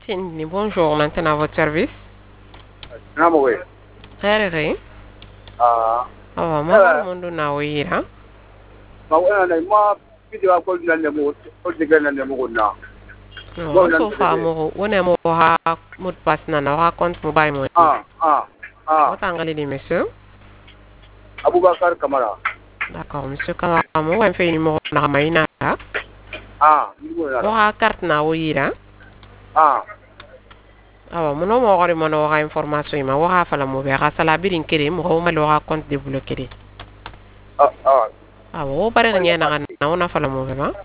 Tindni, bonjour, maintenant à votre service. Namowe. Herere. Ah. Awa, mama mundu na wira. Ma wana na ma video ko na nemo ko diga na nemo na. No, so fa mo wona mo ha mot pass na na ha compte mobile mo. Ah. What angle di monsieur? Abubakar Kamara. D'accord, monsieur Kamara, mo wan fe numéro na maina. Numéro na. Mo ha carte na wira. Awa, mo no mo gori mo no ha information ma wa fa la mo be ga sala birin kere mo ho ma lo ha compte débloquer de. Awa, o bare nya na ona fa la mo be ma.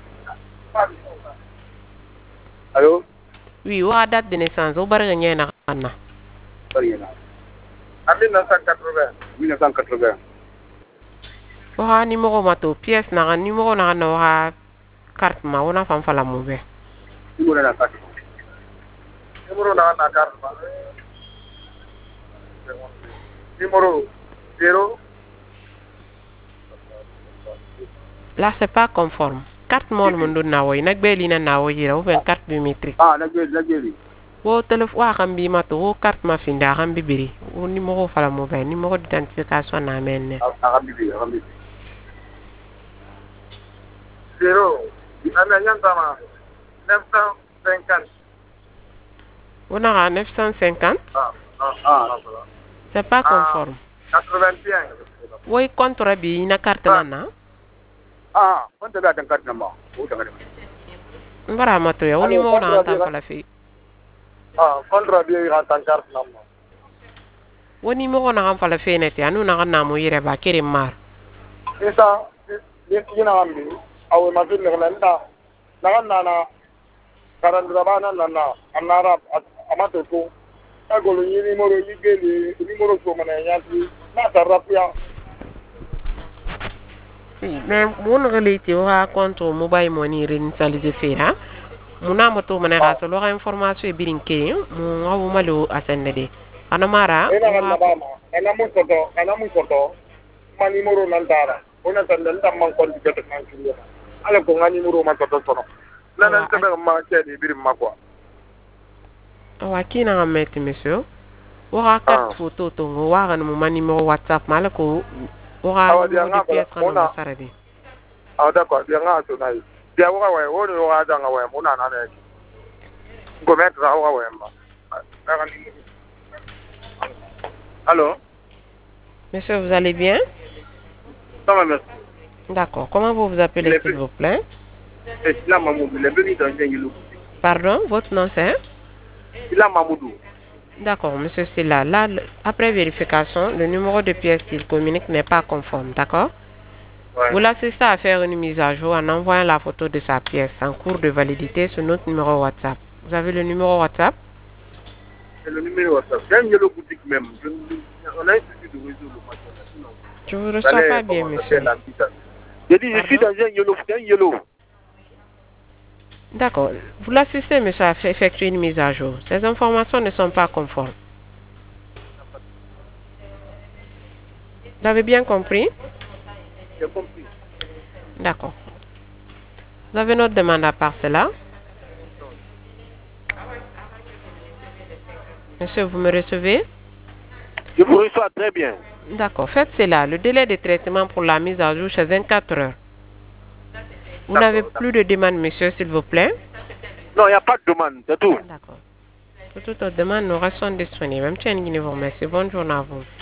Allô? Oui, wa date de naissance o bare nya na. Bari na. En 1980. 1980. O ha numéro ma to pièce na numéro na ha carte ma ona fa fa la mo be. Numéro na carte. Numéro na carte. Numéro 0. Là, c'est pas conforme. Carte mon mundu na woy nak beli na woy ra ou ben carte biométrique. La gueule. Wo téléphone wa xam bi ma to wo carte ma finda xam bi biri. Wo numéro fala mobile, numéro d'identification na men. Rambi. 0. Ana nyantama 950. On a 950. C'est pas conforme. 81. Woy contre bi na carte na. Quanto da carte na mo? Mbara ma to ya wo numéro na tan fala fi. Contre bi ra tan carte na mo. Wo numéro na xam fala fi neti anu na mo yire ba kere mar. Esa, yina ambi. Awe ma fin na karandra bana na anara amato ko. Agolo ni numéro ligeli numéro so mana yanti na tarapia. Mais mon relité aura contre mobile money réinitialisé faire. Mon amo to mana ga solo information e birin ke mo ngawu malo asende ana mara ana mu foto ma numéro nan dara ona tan dan man kon diga tan kinyo ala ko ngani numéro ma toto sono nan tebe ma ke di birin ma quoi awa kina ngameti monsieur wa carte photo to ngo wa mo ma numéro whatsapp mala ko wa numéro de pièce kana sarabi d'accord bien nga to nai dia wa wa woni wa danga wa mo na ne go mettre wa wa ma Allô? Monsieur, vous allez bien? Ça va, merci. D'accord. Comment vous vous appelez, s'il vous plaît? Pardon, votre nom c'est? Silla Mamoudou. D'accord, monsieur Silla. Là, après vérification, le numéro de pièce qu'il communique n'est pas conforme, d'accord? Vous l'assistez à faire une mise à jour en envoyant la photo de sa pièce en cours de validité sur notre numéro WhatsApp. Vous avez le numéro WhatsApp? C'est le numéro WhatsApp. J'ai une boutique même. On a essayé de résoudre le matin. Je ne vous reçois pas bien, monsieur. J'ai dit, je suis dans un yellow. D'accord. Vous l'assistez, monsieur, à effectuer une mise à jour. Ces informations ne sont pas conformes. Vous avez bien compris? J'ai compris. D'accord. Vous avez notre demande à part cela? Monsieur, vous me recevez? Je vous reçois très bien. D'accord. Faites cela. Le délai de traitement pour la mise à jour, c'est 24 heures. Vous n'avez plus de demande, monsieur, s'il vous plaît? Non, il n'y a pas de demande, c'est tout. D'accord. Pour toute autre demande, nous restons disponibles. Même si vous remercie. Bonne journée à vous.